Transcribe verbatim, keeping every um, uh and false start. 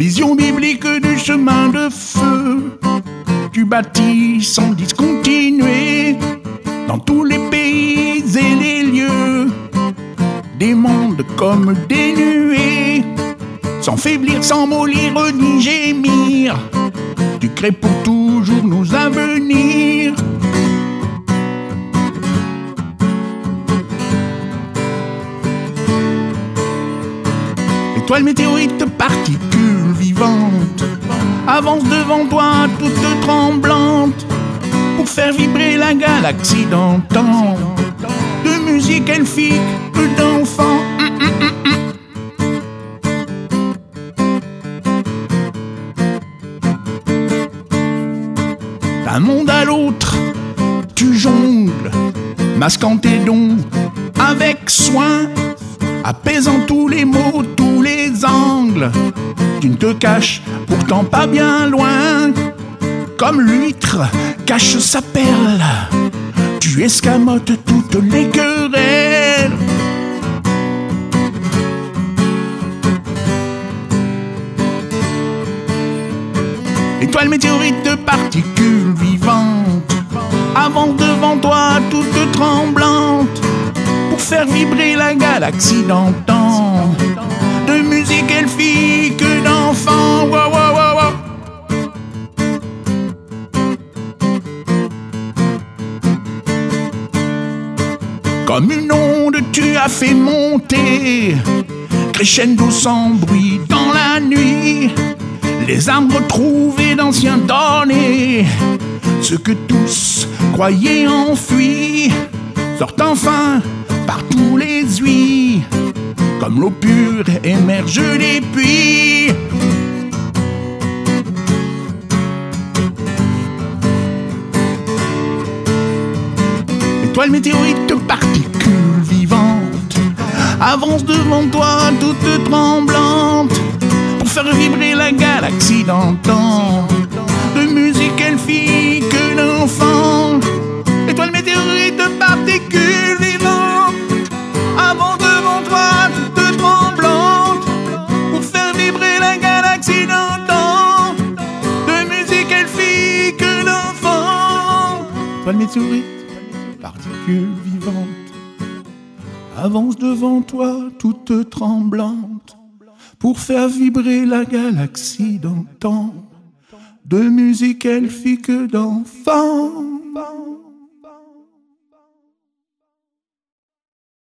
Vision biblique du chemin de feu, tu bâtis sans discontinuer, dans tous les pays et les lieux, des mondes comme des nuées, sans faiblir, sans mollir ni gémir, tu crées pour toujours nos avenirs. Étoile, météorite, particules vivantes, avance devant toi toute tremblante, pour faire vibrer la galaxie d'antan, de musique elfique, peu d'enfants. Hum, hum, hum, hum. D'un monde à l'autre, tu jongles, masquant tes dons avec soin, apaisant tous les mots, tous les angles. Tu ne te caches pourtant pas bien loin, comme l'huître cache sa perle, tu escamotes toutes les querelles. Étoile, météorite, de particules vivantes, avance devant toi toute tremblante, pour faire vibrer la galaxie d'antan, de musique elfique d'enfants. Wow, wow, wow, wow. Comme une onde, tu as fait monter, crescendo sans bruit dans la nuit, les âmes retrouvées d'anciens données, ce que tous croyaient enfui, sortent enfin par tous les huiles, comme l'eau pure émerge des puits. Étoile, météorite, particules vivantes, avance devant toi toute tremblante, pour faire vibrer la galaxie d'antan, de musique elfique d'enfants. Étoile, météorite, particules vivantes, avance devant toi toute tremblante, pour faire vibrer la galaxie d'antan, de musique elfique d'enfants. Étoile, météorite, particules vivantes, avance devant toi toute tremblante, pour faire vibrer la galaxie d'antan, de musique elfique d'enfants.